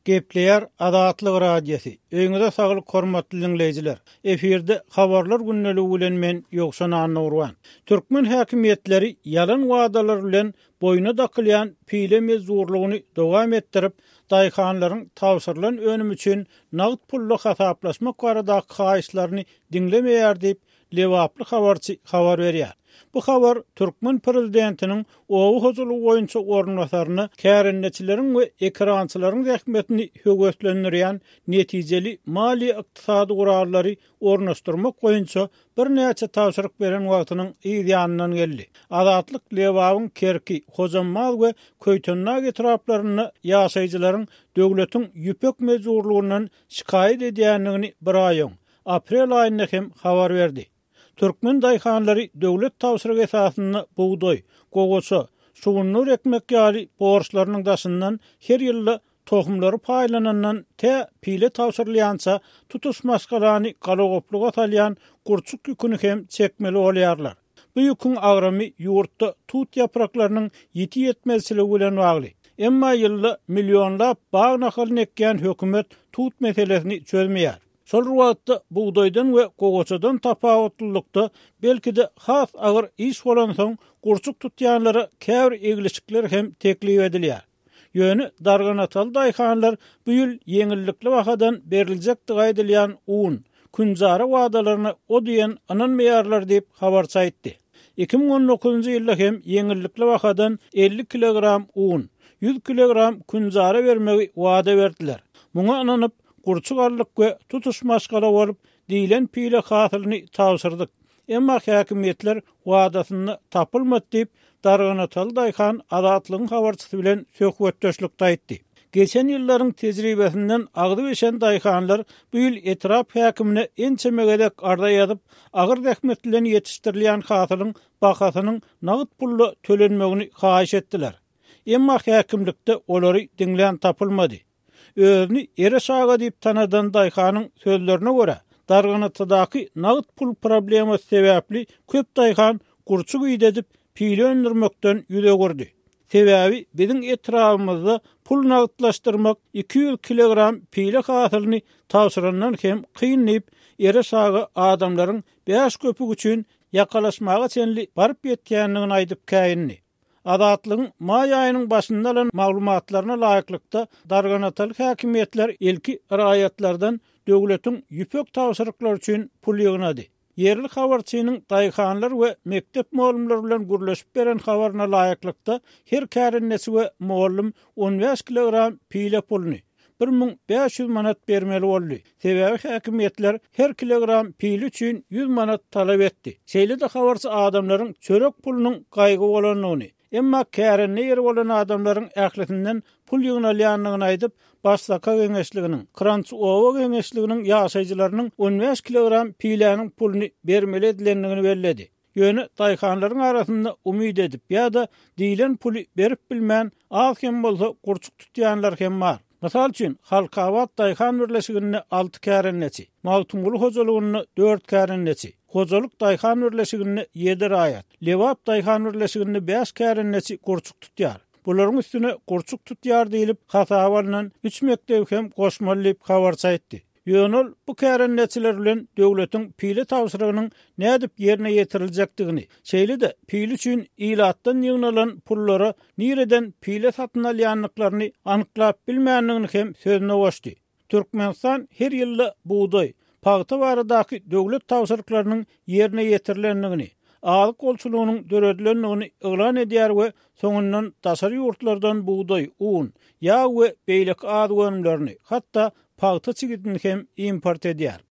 Gepleýär Adatlyk radiosi. Öňüňizde saglyk hormatly dinleýijiler. Eferde habarlar günneligi bilen men ýoksan Annurwan. Türkmen häkimetleri yalan wadalar bilen boyuna dakylýan pile mezurlugyny dowam etdirip, daýhanlaryň tawsyrlan önüm üçin nagd pully hasaplaşmak barada haýyşlaryny dinlemeýär diýip lewaply habarçy habar berýär. Bu habar Türkmen prezidentiniň owu huzurlugy boýunça ornataryny kärenneçileriň we ekrançylaryň rähmetini höwetlendirýän netijeli mali ykdysady gurallary ornaşdyrmak boýunça bir näçe tawsyryk beren wagtynyň ýanyndan geldi. Adatlyk lewabyň kerki, hozammal we köýtennag etraplaryny ýaşaýjylaryň döwletiň ýüpek mezurlugyndan şikaýet edýändigini bir aýyň aprel aýynda hem habar berdi. Türkmen daýhanlary döwlet tawsyryk esasyny buğdoy, gogoça, suwunnur ekmek ýaly borçlarynyň daşyndan her ýyly tohumlary paýlanandan pile tawsyrlýança tutuş maşgalany galagopluga salýan gurçuk ýüküni hem çekmeli bolýarlar. Bu ýüküň agramy ýurtda tut ýapraklarynyň ýeti ýetmezligi bilen bagly. Emma ýyly millionlap baý nahalyny ekýän hökümet tut meselesini çözmeýär. Şol wagtda buğdoýdan we gogoçadan tapawutlykda belki de has agyr iş bolan soň gurçuk tutýanlara käbir egilçikler hem teklip edilýär. Ýöne darganatal daýhanlar bu ýyl ýeňillikli wakadan beriljek diýilýän un, künzara wadalaryny o diýen ananmaýarlar diýip habar çaýtdy. 2019-njy ýylda hem ýeňillikli wakadan 50 kilogram un, 100 kilogram künzara bermegi wada berdiler. Muňa ananyp gurçugarlyk we tutuş maşgala bolup diýilen pile hasylyny tawsyrdyk. Emma häkimetler wadasyny tapylmady diýip darganatal daýhan adatlygyň habarçysy bilen söhbetdeşlik aýtdy. Geçen ýyllaryň tejribesinden agdy beşen daýhanlar bu ýyl etrap häkimine ençemegedek arda ýazyp, agyr rähmetliň ýetişdirilýän hasylyň bakasynyň nagd pulla tölenmegini haýyş etdiler. Emma häkimlikde olary diňlän tapylmady. Özüni ere şaga diýip tanadan daýhanyň sözlerine görä, darganatydaky nagd pul problemi sebäpli köp daýhan gurçuk ýedip pile öndürmekden ýüze gurdy. Sebäbi biziň etrafymyzda pul nagdlaşdyrmak 200 kilogram pile hasylyny tawsyrandan hem kynlyp ere şaga adamlaryň 5 köpük üçin ýakalaşmaga çenli baryp ýetýändigini aýdyp käýinni. Adatlygyň may aýynyň başynda alan maglumatlaryna laýyklykda darganatal häkimetler ilki raýatlardan döwletiň ýüpek tawsyryklar üçin pul ýygnady. Yerli habarçynyň daýhanlar we mektep muallimleri bilen gürleşip beren habaryna laýyklykda her kärennesi we muallim 15 kilogram pile pulny 1500 manat bermeli boldy. Sebäbi häkimetler her kilogram pile üçin 100 manat talap etdi. Şeýle-de habarçy adamlaryň çörek pulunyň gaýgy bolanyny, emma kärenne ýeri bolan adamlaryň ähletinden pul ýygnalýanlygyny aýdyp, Başlaka Geňeşliginiň, Kranç Owa Geňeşliginiň ýaşaýjylarynyň 15 kilogram piläniň pulny bermeli edilendigini belledi. Ýöne daýhanlaryň arasynda umyd edip ýa-da diýilen puly berip bilmän az hem bolsa gurçuk tutýanlar hem bar. Mysal üçin Halkawat daýhan birleşigini 6 kärennesi, Maltumgul hojalygyny 4 kärennesi, Hojalyk daýhan birleşigini 7 raýat, Lewap daýhan birleşigini 5 kärennesi gurçuk tutýar. Bularyň üstüne gurçuk tutýar diýilip hasabalynan 3 mektep hem goşmalyp habar çaýtdy. Ýönül bu kärenneçiler bilen döwletiň pile tawsyrygynyň nädip ýerine ýetiriljekdigini, şeýle-de pile üçin ilatdan ýygnalan pullary nireden pile satyn alýanlyklaryny anyklap bilmänligini hem sözüne goşdy. Türkmenistan her ýyly buğdoy, paýta baradaky döwlet tawsyryklarynyň ýerine ýetirilendigini, alyk golçulugynyň döredilendigini ýylan edýär we soňundan daşary ýurtlardan buğdoy, un, ýağ we beýlek ad gönümlerini, hatda paýta çigitini hem import edýär.